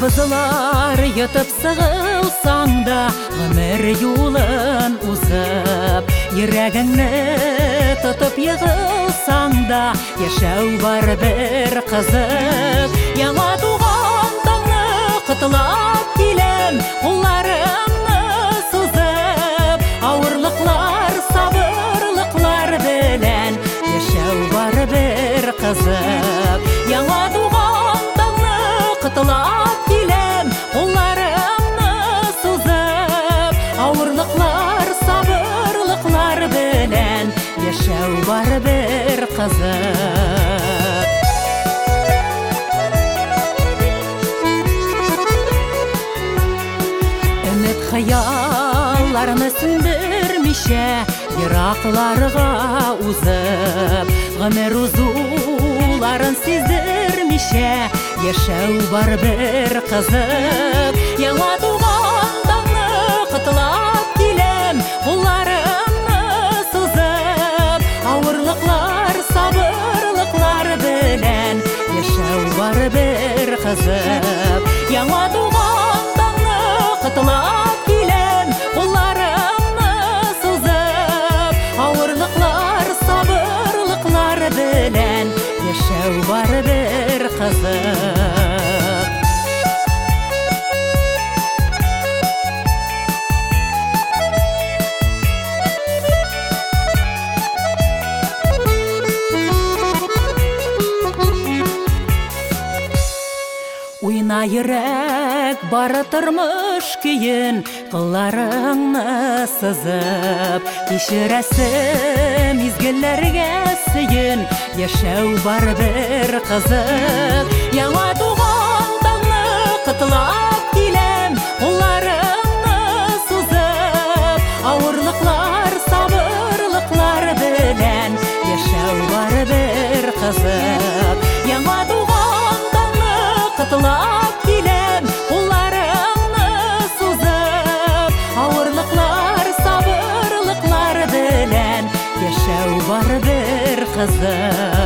Абызылар йотып сығылсаң да, ғұмыр юлын узып, йөрәгеңне тотып йығылсаң да, яшәү бар бер қызып. Яңа туған таңны құтылап килем, қолларымны сузып, ауырлықлар, сабырлықлар белән, яшәү бар бер қызып. Яңа туған таңны құтылап килем, қолларымны сузып, ауырлықлар, сабырлықлар белән, яшәү бар бер қызып. Өмет хыялларны сүндермичә, ерақларга узып, гомер узуларын сиздермичә, яшәү бар бер қызып. Яңа туган таңны құтылап килем, қолларымны сузып, ауырлықлар, сабырлықлар белән, яшәү бар бер қызып. Яңа туган таңны құтылап килем, қолларымны сузып, ауырлықлар, сабырлықлар белән, яшәү бар бер қызып. Уйна йөрәк бары тормыш көйен, кылларыңны сызып, кичерәсем изгелләргә сөен, яшәү бар бер қызып. Яңа туган таңны құтылап килем, қолларымны сузып, ауырлықлар, сабырлықлар белән, яшәү бар бер қызып. Яңа туган таңны құтылап килем, қолларымны сузып, ауырлықлар, сабырлықлар белән, яшәү бар бер қызып.